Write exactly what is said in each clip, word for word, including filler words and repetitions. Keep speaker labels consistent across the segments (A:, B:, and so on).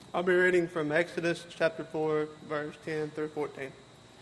A: I'll be reading from Exodus chapter four, verse ten through fourteen.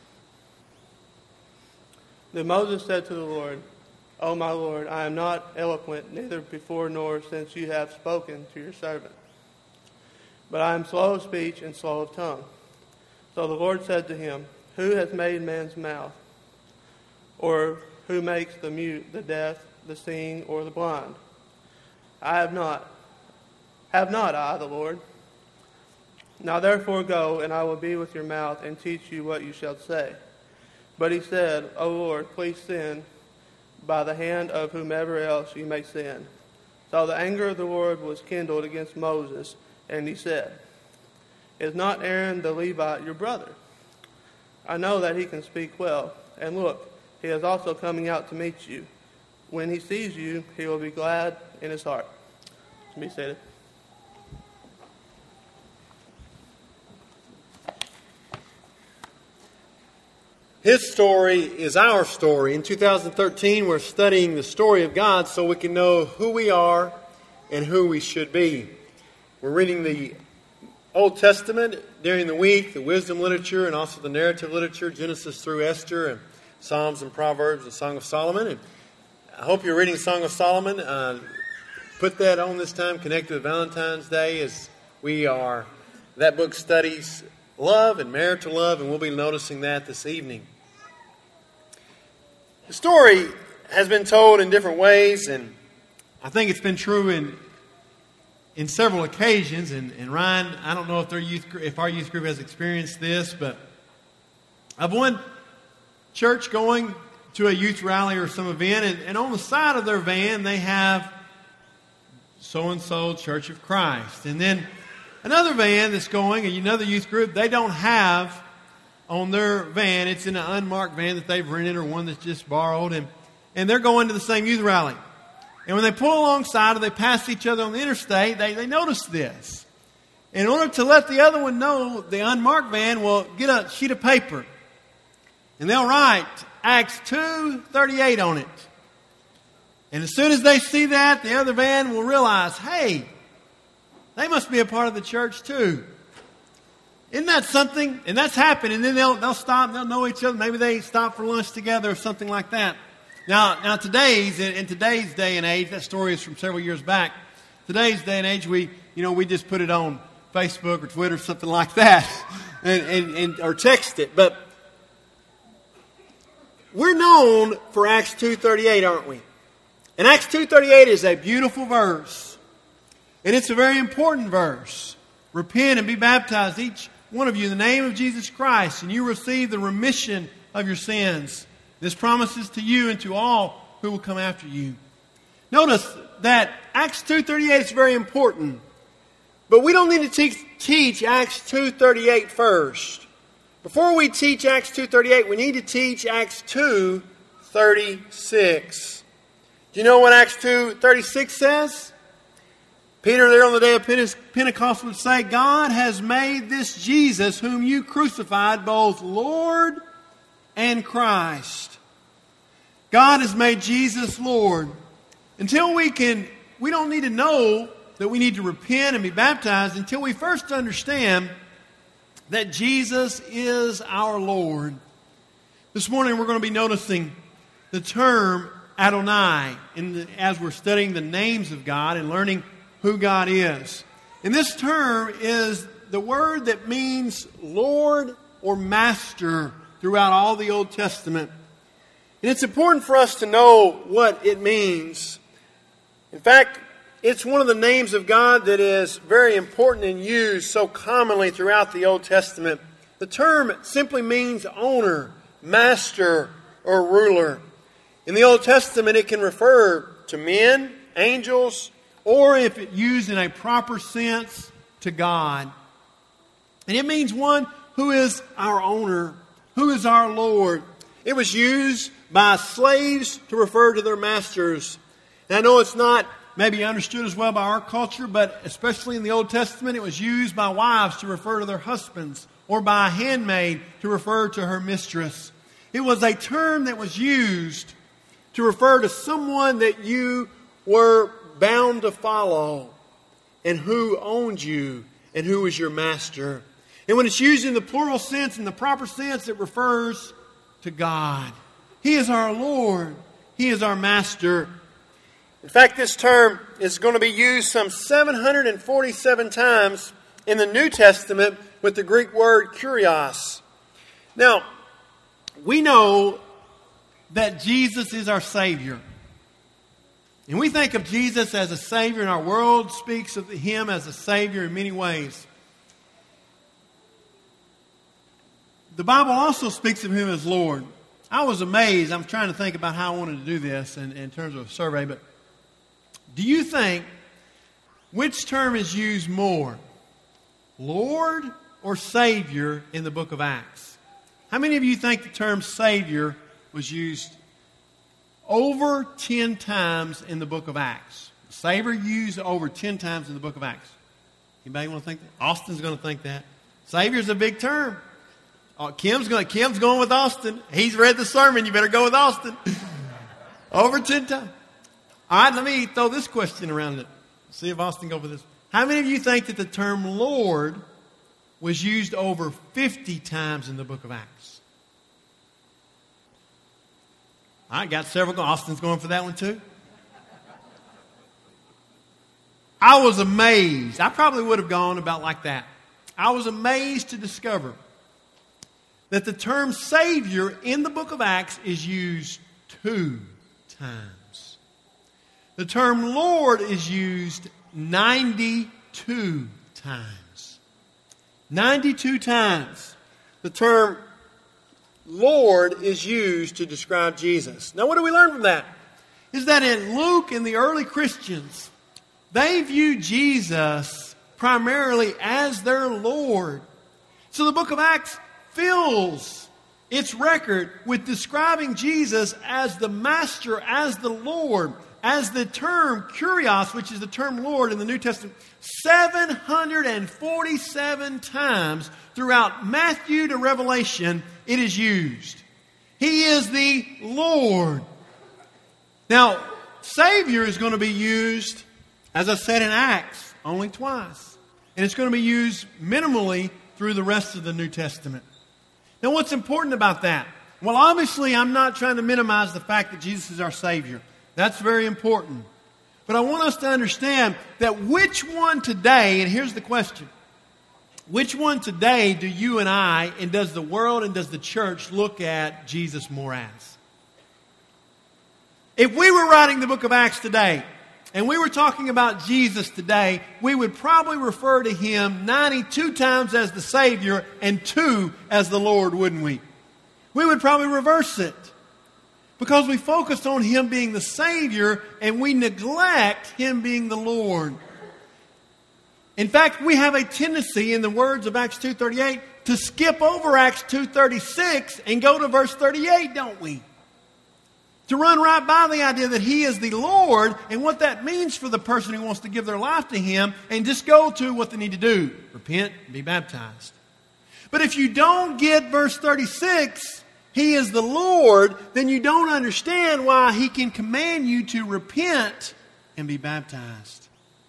A: Then Moses said to the Lord, O my Lord, I am not eloquent, neither before nor since you have spoken to your servant. But I am slow of speech and slow of tongue. So the Lord said to him, Who has made man's mouth? Or who makes the mute, the deaf, the seeing, or the blind? I have not. Have not I, the Lord? Now therefore go, and I will be with your mouth, and teach you what you shall say. But he said, O Lord, please send by the hand of whomever else you may send. So the anger of the Lord was kindled against Moses, and he said, Is not Aaron the Levite your brother? I know that he can speak well, and look, he is also coming out to meet you. When he sees you, he will be glad in his heart. Be seated.
B: His story is our story. In two thousand thirteen, we're studying the story of God so we can know who we are and who we should be. We're reading the Old Testament during the week, the wisdom literature and also the narrative literature, Genesis through Esther, and Psalms and Proverbs and Song of Solomon. And I hope you're reading Song of Solomon. Uh, put that on this time, connected with Valentine's Day, as we are, that book studies love and marital love, and we'll be noticing that this evening. The story has been told in different ways, and I think it's been true in in several occasions. And, and Ryan, I don't know if their youth if our youth group has experienced this, but I've one church going to a youth rally or some event, and, and on the side of their van they have so-and-so Church of Christ. And then another van that's going, another youth group, they don't have on their van, it's in an unmarked van that they've rented or one that's just borrowed, and, and they're going to the same youth rally. And when they pull alongside or they pass each other on the interstate, they, they notice this. In order to let the other one know, the unmarked van will get a sheet of paper, and they'll write Acts two thirty-eight on it. And as soon as they see that, the other van will realize, hey, they must be a part of the church too. Isn't that something? And that's happened. And then they'll they'll stop. They'll know each other. Maybe they stop for lunch together or something like that. Now, now today's in, in today's day and age, that story is from several years back. Today's day and age, we you know we just put it on Facebook or Twitter or something like that, and, and, and or text it. But we're known for Acts two thirty-eight, aren't we? And Acts two thirty-eight is a beautiful verse. And it's a very important verse. Repent and be baptized, each one of you, in the name of Jesus Christ, and you receive the remission of your sins. This promises to you and to all who will come after you. Notice that Acts two thirty-eight is very important. But we don't need to teach, teach Acts two thirty-eight first. Before we teach Acts two thirty-eight, we need to teach Acts two thirty-six. Do you know what Acts two thirty-six says? Peter there on the day of Pentecost would say, God has made this Jesus whom you crucified both Lord and Christ. God has made Jesus Lord. Until we can, we don't need to know that we need to repent and be baptized until we first understand that Jesus is our Lord. This morning we're going to be noticing the term Adonai in the, as we're studying the names of God and learning who God is. And this term is the word that means Lord or Master throughout all the Old Testament. And it's important for us to know what it means. In fact, it's one of the names of God that is very important and used so commonly throughout the Old Testament. The term simply means owner, master, or ruler. In the Old Testament, it can refer to men, angels, or if it used in a proper sense, to God. And it means one who is our owner, who is our Lord. It was used by slaves to refer to their masters. And I know it's not maybe understood as well by our culture, but especially in the Old Testament, it was used by wives to refer to their husbands, or by a handmaid to refer to her mistress. It was a term that was used to refer to someone that you were bound to follow and who owned you and who is your master. And when it's used in the plural sense, in the proper sense, it refers to God. He is our Lord. He is our master. In fact, this term is going to be used some seven hundred forty-seven times in the New Testament with the Greek word kurios. Now, we know that Jesus is our Savior. And we think of Jesus as a Savior, and our world speaks of Him as a Savior in many ways. The Bible also speaks of Him as Lord. I was amazed. I'm trying to think about how I wanted to do this in, in terms of a survey, but do you think which term is used more, Lord or Savior, in the book of Acts? How many of you think the term Savior was used over ten times in the book of Acts? Savior used over ten times in the book of Acts. Anybody want to think that? Austin's going to think that. Savior's a big term. Oh, Kim's going. Kim's going with Austin. He's read the sermon. You better go with Austin. Over ten times. All right, let me throw this question around it. See if Austin goes with this. How many of you think that the term Lord was used over fifty times in the book of Acts? I got several going. Austin's going for that one too. I was amazed. I probably would have gone about like that. I was amazed to discover that the term Savior in the book of Acts is used two times. The term Lord is used ninety-two times. ninety-two times the term Lord is used to describe Jesus. Now, what do we learn from that? Is that in Luke and the early Christians, they viewed Jesus primarily as their Lord. So the book of Acts fills its record with describing Jesus as the Master, as the Lord, as the term kurios, which is the term Lord in the New Testament, seven hundred forty-seven times throughout Matthew to Revelation, it is used. He is the Lord. Now, Savior is going to be used, as I said in Acts, only twice. And it's going to be used minimally through the rest of the New Testament. Now, what's important about that? Well, obviously, I'm not trying to minimize the fact that Jesus is our Savior. That's very important. But I want us to understand that which one today, and here's the question, which one today do you and I, and does the world and does the church look at Jesus more as? If we were writing the book of Acts today, and we were talking about Jesus today, we would probably refer to Him ninety-two times as the Savior and two as the Lord, wouldn't we? We would probably reverse it. Because we focus on Him being the Savior and we neglect Him being the Lord. In fact, we have a tendency, in the words of Acts two thirty-eight, to skip over Acts two thirty-six and go to verse thirty-eight, don't we? To run right by the idea that He is the Lord and what that means for the person who wants to give their life to Him, and just go to what they need to do. Repent and be baptized. But if you don't get verse thirty-six, He is the Lord, then you don't understand why He can command you to repent and be baptized.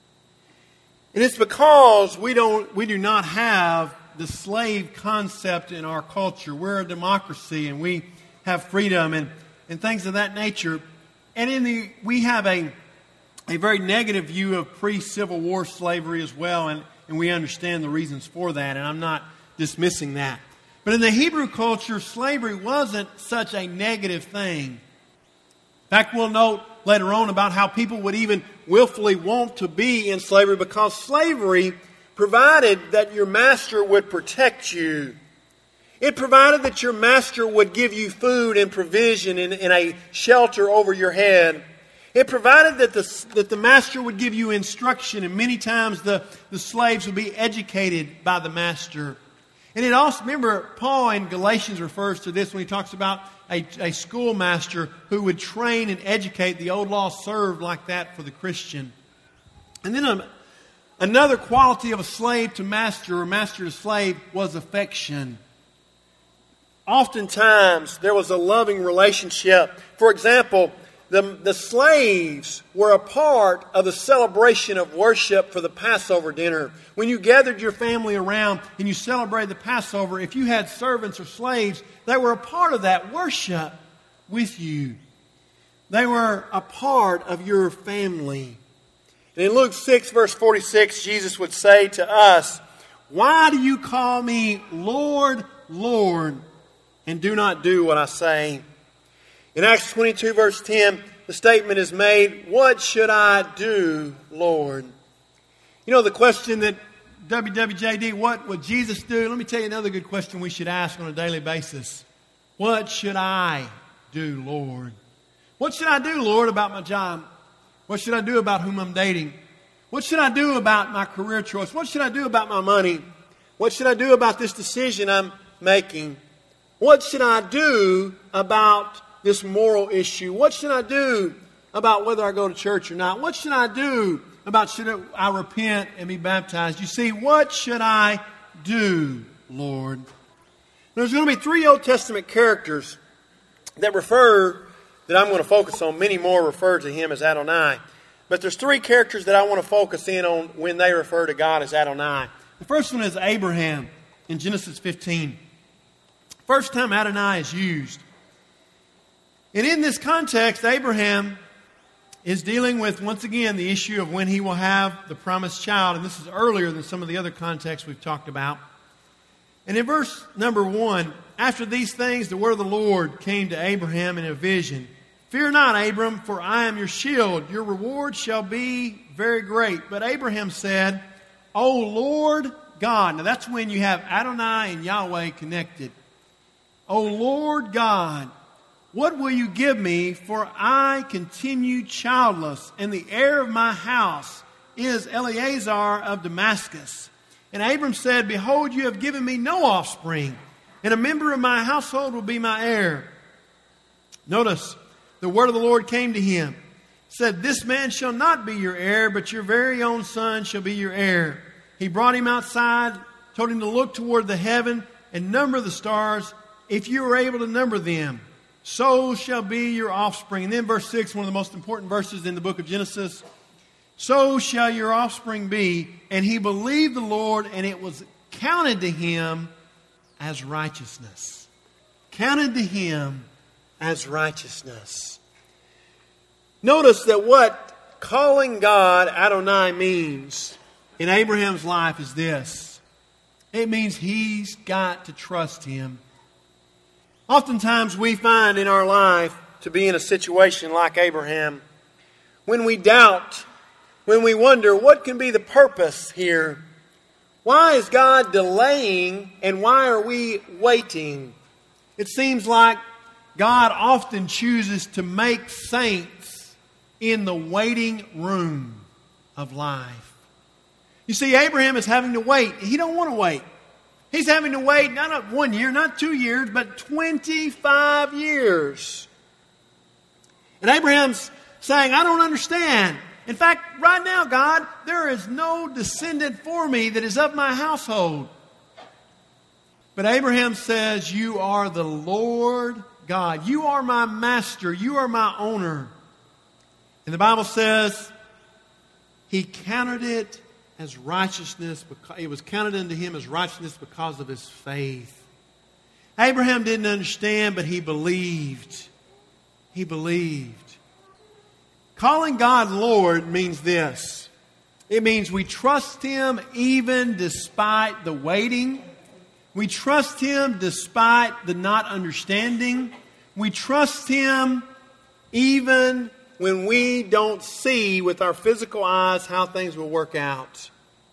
B: And it's because we don't, we do not have the slave concept in our culture. We're a democracy and we have freedom and, and things of that nature. And in the we have a, a very negative view of pre-Civil War slavery as well, and, and we understand the reasons for that, and I'm not dismissing that. But in the Hebrew culture, slavery wasn't such a negative thing. In fact, we'll note later on about how people would even willfully want to be in slavery because slavery provided that your master would protect you. It provided that your master would give you food and provision and, and a shelter over your head. It provided that the, that the master would give you instruction, and many times the, the slaves would be educated by the master. And it also, remember, Paul in Galatians refers to this when he talks about a, a schoolmaster who would train and educate. The old law served like that for the Christian. And then um, another quality of a slave to master or master to slave was affection. Oftentimes, there was a loving relationship. For example, the, the slaves were a part of the celebration of worship for the Passover dinner. When you gathered your family around and you celebrated the Passover, if you had servants or slaves, they were a part of that worship with you. They were a part of your family. And in Luke six, verse forty-six, Jesus would say to us, "Why do you call me Lord, Lord, and do not do what I say?" In Acts twenty-two, verse ten, the statement is made, "What should I do, Lord?" You know the question that W W J D, what would Jesus do? Let me tell you another good question we should ask on a daily basis. What should I do, Lord? What should I do, Lord, about my job? What should I do about whom I'm dating? What should I do about my career choice? What should I do about my money? What should I do about this decision I'm making? What should I do about this moral issue? What should I do about whether I go to church or not? What should I do about should I repent and be baptized? You see, what should I do, Lord? There's going to be three Old Testament characters that refer, that I'm going to focus on. Many more refer to Him as Adonai. But there's three characters that I want to focus in on when they refer to God as Adonai. The first one is Abraham in Genesis fifteen. First time Adonai is used. And in this context, Abraham is dealing with, once again, the issue of when he will have the promised child. And this is earlier than some of the other contexts we've talked about. And in verse number one, after these things, the word of the Lord came to Abraham in a vision. "Fear not, Abram, for I am your shield. Your reward shall be very great." But Abraham said, "O Lord God." Now that's when you have Adonai and Yahweh connected. "O Lord God, what will you give me? For I continue childless, and the heir of my house is Eleazar of Damascus." And Abram said, "Behold, you have given me no offspring, and a member of my household will be my heir." Notice, the word of the Lord came to him, said, "This man shall not be your heir, but your very own son shall be your heir." He brought him outside, told him to look toward the heaven and number the stars, if you are able to number them. So shall be your offspring. And then verse six, one of the most important verses in the book of Genesis. "So shall your offspring be. And he believed the Lord, and it was counted to him as righteousness." Counted to him as righteousness. Notice that what calling God Adonai means in Abraham's life is this. It means he's got to trust Him. Oftentimes we find in our life to be in a situation like Abraham when we doubt, when we wonder what can be the purpose here. Why is God delaying and why are we waiting? It seems like God often chooses to make saints in the waiting room of life. You see, Abraham is having to wait. He don't want to wait. He's having to wait not one year, not two years, but twenty-five years. And Abraham's saying, "I don't understand. In fact, right now, God, there is no descendant for me that is of my household." But Abraham says, "You are the Lord God. You are my master. You are my owner." And the Bible says he counted it as righteousness. It was counted unto him as righteousness because of his faith. Abraham didn't understand, but he believed. He believed. Calling God Lord means this. It means we trust Him even despite the waiting. We trust Him despite the not understanding. We trust Him even when we don't see with our physical eyes how things will work out.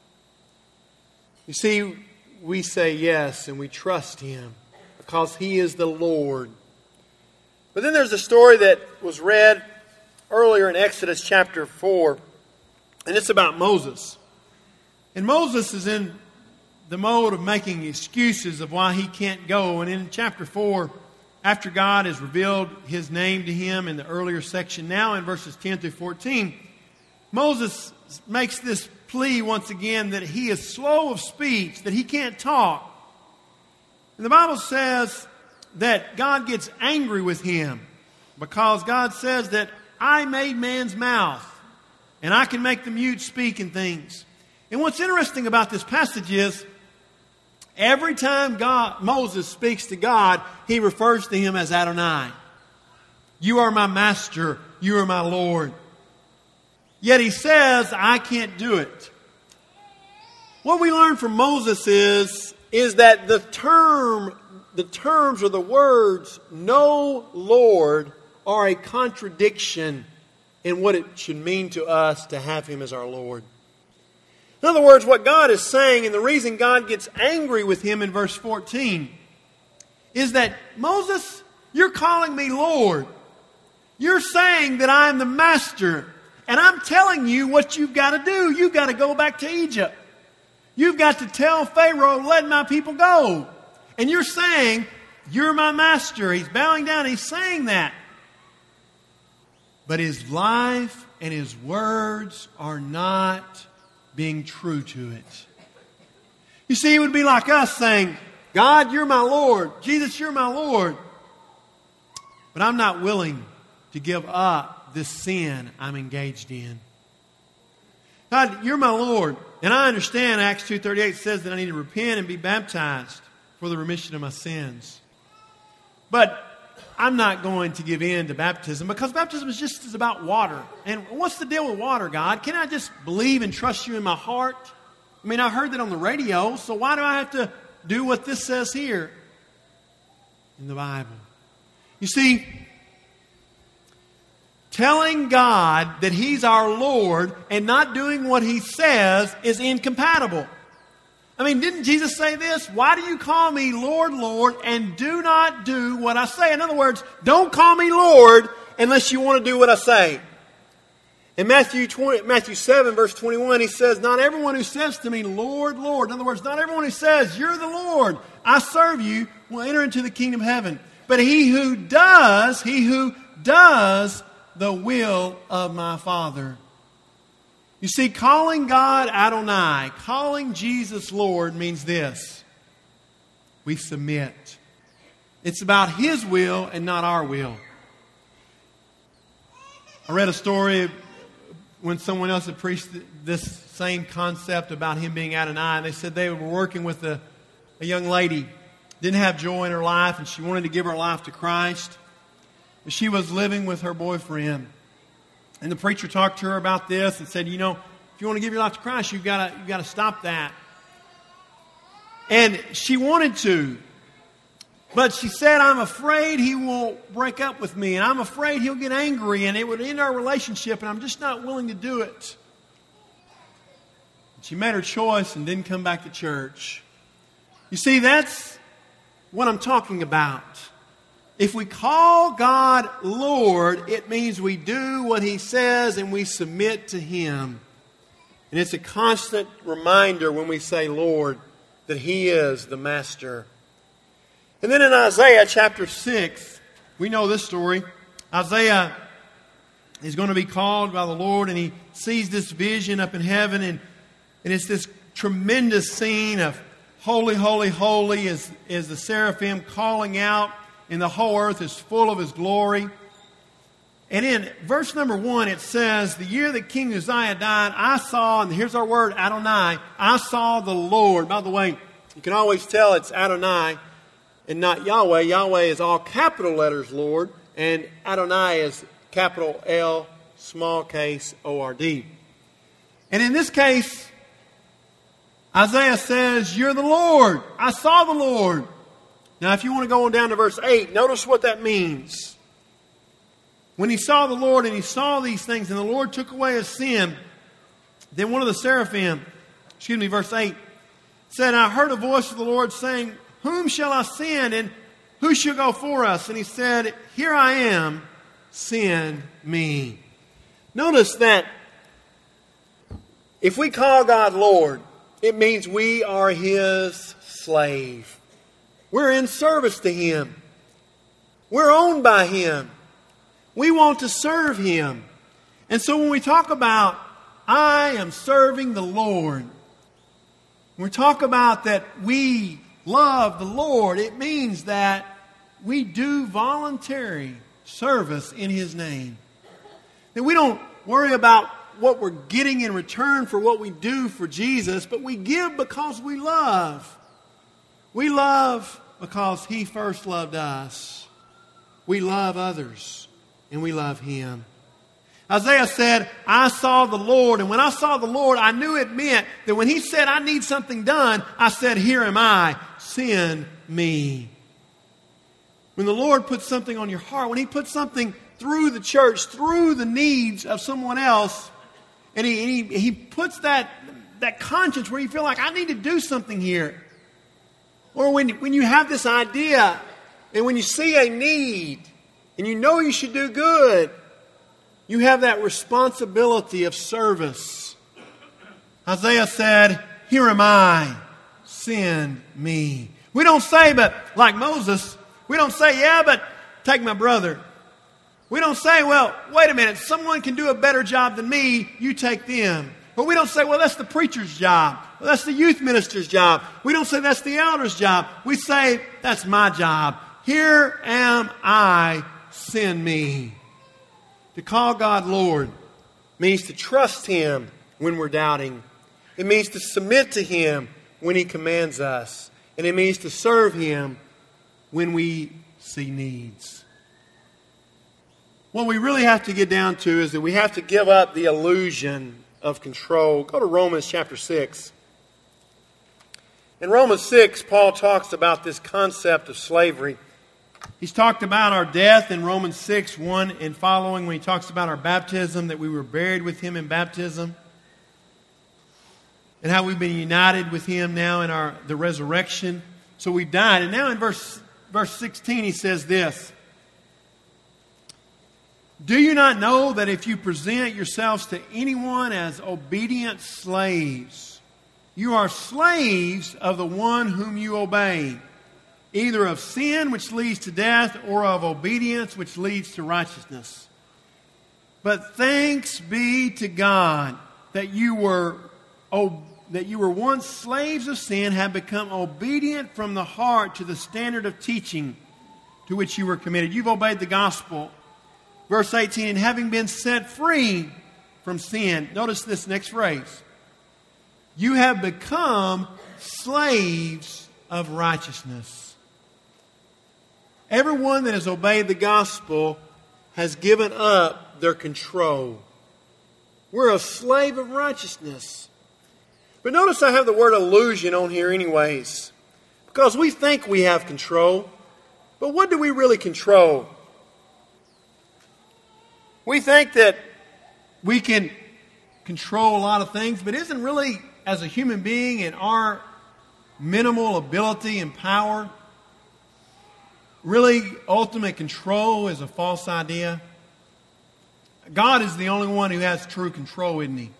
B: You see, we say yes and we trust Him because He is the Lord. But then there's a story that was read earlier in Exodus chapter four, and it's about Moses. And Moses is in the mode of making excuses of why he can't go. And in chapter four, after God has revealed His name to him in the earlier section, now in verses ten through fourteen, Moses makes this plea once again that he is slow of speech, that he can't talk. And the Bible says that God gets angry with him because God says that I made man's mouth, and I can make the mute speak and things. And what's interesting about this passage is, every time God, Moses speaks to God, he refers to him as Adonai. You are my master. You are my Lord. Yet he says, I can't do it. What we learn from Moses is, is that the term, the terms or the words, no Lord, are a contradiction in what it should mean to us to have him as our Lord. In other words, what God is saying, and the reason God gets angry with him in verse fourteen, is that, Moses, you're calling me Lord. You're saying that I'm the master. And I'm telling you what you've got to do. You've got to go back to Egypt. You've got to tell Pharaoh, let my people go. And you're saying, you're my master. He's bowing down. He's saying that. But his life and his words are not being true to it. You see, it would be like us saying, God, you're my Lord. Jesus, you're my Lord. But I'm not willing to give up this sin I'm engaged in. God, you're my Lord. And I understand Acts two thirty-eight says that I need to repent and be baptized for the remission of my sins. But I'm not going to give in to baptism, because baptism is just is about water. And what's the deal with water, God? Can I just believe and trust you in my heart? I mean, I heard that on the radio, so why do I have to do what this says here in the Bible? You see, telling God that He's our Lord and not doing what He says is incompatible. I mean, didn't Jesus say this? Why do you call me Lord, Lord, and do not do what I say? In other words, don't call me Lord unless you want to do what I say. In Matthew twenty, Matthew seven, verse twenty-one, He says, not everyone who says to me, Lord, Lord. In other words, not everyone who says, you're the Lord, I serve you, will enter into the kingdom of heaven. But he who does, he who does the will of my Father. You see, calling God Adonai, calling Jesus Lord, means this: we submit. It's about His will and not our will. I read a story when someone else had preached this same concept about Him being Adonai, and they said they were working with a, a young lady, didn't have joy in her life, and she wanted to give her life to Christ. She was living with her boyfriend. And the preacher talked to her about this and said, you know, if you want to give your life to Christ, you've got to, you've got to stop that. And she wanted to. But she said, I'm afraid he will break up with me. And I'm afraid he'll get angry and it would end our relationship. And I'm just not willing to do it. She made her choice and didn't come back to church. You see, that's what I'm talking about. If we call God Lord, it means we do what He says and we submit to Him. And it's a constant reminder when we say Lord that He is the Master. And then in Isaiah chapter six, we know this story. Isaiah is going to be called by the Lord, and he sees this vision up in heaven, and, and it's this tremendous scene of holy, holy, holy as, as the seraphim calling out, and the whole earth is full of His glory. And in verse number one, it says, the year that King Uzziah died, I saw, and here's our word, Adonai, I saw the Lord. By the way, you can always tell it's Adonai and not Yahweh. Yahweh is all capital letters Lord, and Adonai is capital L, small case O R D. And in this case, Isaiah says, you're the Lord. I saw the Lord. Now, if you want to go on down to verse eight, notice what that means. When he saw the Lord and he saw these things, and the Lord took away his sin, then one of the seraphim, excuse me, verse eight, said, I heard a voice of the Lord saying, whom shall I send, and who shall go for us? And he said, here I am, send me. Notice that if we call God Lord, it means we are His slave. We're in service to Him. We're owned by Him. We want to serve Him. And so when we talk about, I am serving the Lord, when we talk about that we love the Lord, it means that we do voluntary service in His name. That we don't worry about what we're getting in return for what we do for Jesus, but we give because we love. We love because He first loved us. We love others, and we love Him. Isaiah said, I saw the Lord, and when I saw the Lord, I knew it meant that when He said, I need something done, I said, here am I, send me. When the Lord puts something on your heart, when He puts something through the church, through the needs of someone else, and He, and he, he puts that, that conscience where you feel like, I need to do something here. Or when, when you have this idea, and when you see a need, and you know you should do good, you have that responsibility of service. Isaiah said, here am I, send me. We don't say, but like Moses, we don't say, yeah, but take my brother. We don't say, well, wait a minute, someone can do a better job than me, you take them. But we don't say, well, that's the preacher's job. Well, that's the youth minister's job. We don't say that's the elder's job. We say, that's my job. Here am I, send me. To call God Lord means to trust Him when we're doubting. It means to submit to Him when He commands us. And it means to serve Him when we see needs. What we really have to get down to is that we have to give up the illusion of control. Go to Romans chapter six. In Romans six, Paul talks about this concept of slavery. He's talked about our death in Romans six, one and following, when he talks about our baptism, that we were buried with Him in baptism, and how we've been united with Him now in our the resurrection. So we died. And now in verse, verse sixteen, he says this, do you not know that if you present yourselves to anyone as obedient slaves, you are slaves of the one whom you obey, either of sin, which leads to death, or of obedience, which leads to righteousness. But thanks be to God that you were oh, that you were once slaves of sin, have become obedient from the heart to the standard of teaching to which you were committed. You've obeyed the gospel. Verse eighteen, and having been set free from sin, notice this next phrase, you have become slaves of righteousness. Everyone that has obeyed the gospel has given up their control. We're a slave of righteousness. But notice I have the word illusion on here anyways, because we think we have control. But what do we really control? We think that we can control a lot of things, but isn't really, as a human being in our minimal ability and power, really ultimate control is a false idea? God is the only one who has true control, isn't He?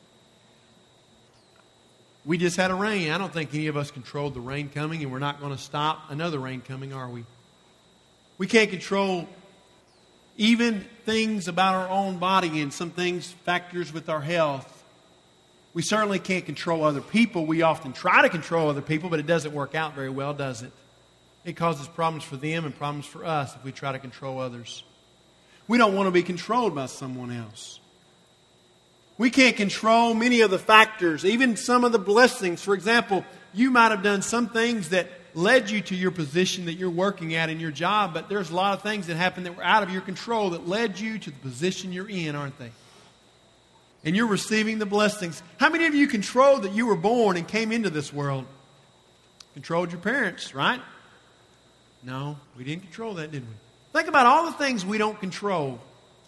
B: We just had a rain. I don't think any of us controlled the rain coming, and we're not going to stop another rain coming, are we? We can't control even things about our own body and some things, factors with our health. We certainly can't control other people. We often try to control other people, but it doesn't work out very well, does it? It causes problems for them and problems for us if we try to control others. We don't want to be controlled by someone else. We can't control many of the factors, even some of the blessings. For example, you might have done some things that led you to your position that you're working at in your job, but there's a lot of things that happened that were out of your control that led you to the position you're in, aren't they? And you're receiving the blessings. How many of you controlled that you were born and came into this world? Controlled your parents, right? No, we didn't control that, did we? Think about all the things we don't control.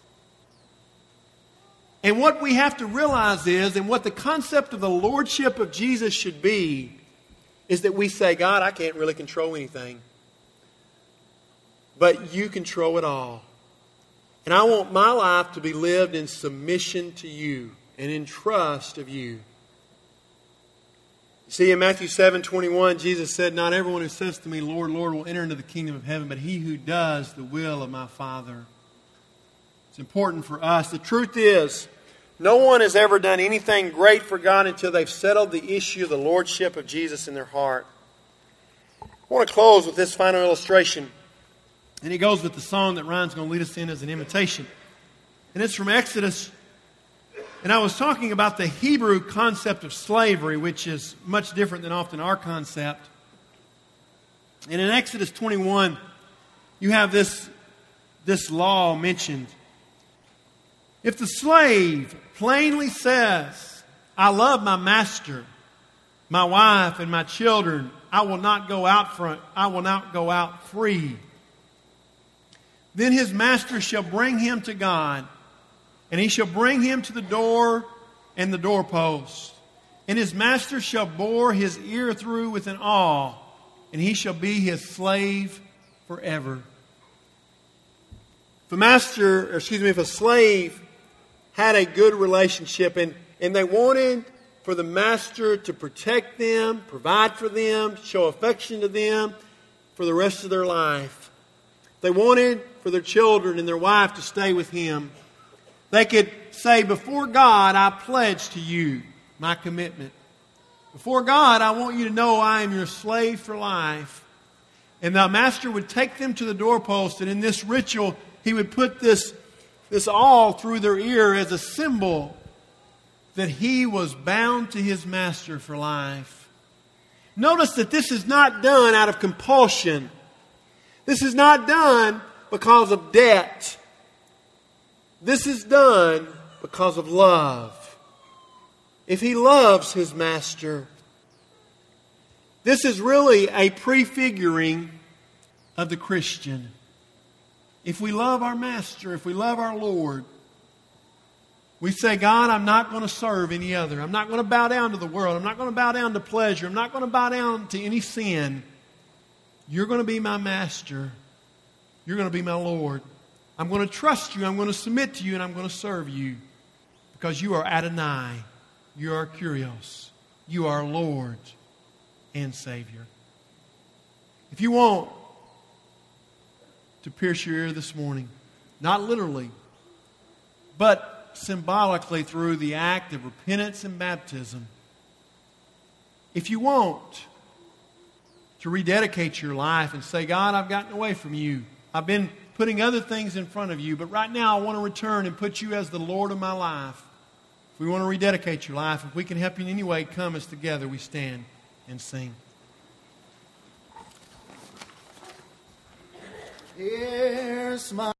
B: And what we have to realize is, and what the concept of the lordship of Jesus should be, is that we say, God, I can't really control anything. But you control it all. And I want my life to be lived in submission to you and in trust of you. See, in Matthew seven twenty-one, Jesus said, not everyone who says to me, Lord, Lord, will enter into the kingdom of heaven, but he who does the will of my Father. It's important for us. The truth is, no one has ever done anything great for God until they've settled the issue of the lordship of Jesus in their heart. I want to close with this final illustration. And it goes with the song that Ryan's going to lead us in as an invitation. And it's from Exodus. And I was talking about the Hebrew concept of slavery, which is much different than often our concept. And in Exodus twenty-one, you have this, this law mentioned. If the slave plainly says, I love my master, my wife, and my children, I will not go out front, I will not go out free. Then his master shall bring him to God, and he shall bring him to the door and the doorpost. And his master shall bore his ear through with an awl, and he shall be his slave forever. If a master, or excuse me, if a slave had a good relationship and, and they wanted for the master to protect them, provide for them, show affection to them for the rest of their life. They wanted for their children and their wife to stay with him. They could say, before God, I pledge to you my commitment. Before God, I want you to know I am your slave for life. And the master would take them to the doorpost, and in this ritual, he would put this, this awl through their ear as a symbol that he was bound to his master for life. Notice that this is not done out of compulsion. This is not done because of debt. This is done because of love. If he loves his master, this is really a prefiguring of the Christian. If we love our master, if we love our Lord, we say, God, I'm not going to serve any other. I'm not going to bow down to the world. I'm not going to bow down to pleasure. I'm not going to bow down to any sin. You're going to be my master. You're going to be my Lord. I'm going to trust you. I'm going to submit to you, and I'm going to serve you because you are Adonai. You are Kyrios. You are Lord and Savior. If you want to pierce your ear this morning, not literally, but symbolically through the act of repentance and baptism, if you want to rededicate your life and say, God, I've gotten away from you. I've been putting other things in front of you, but right now I want to return and put you as the Lord of my life. If we want to rededicate your life, if we can help you in any way, come as together we stand and sing.
C: Here's my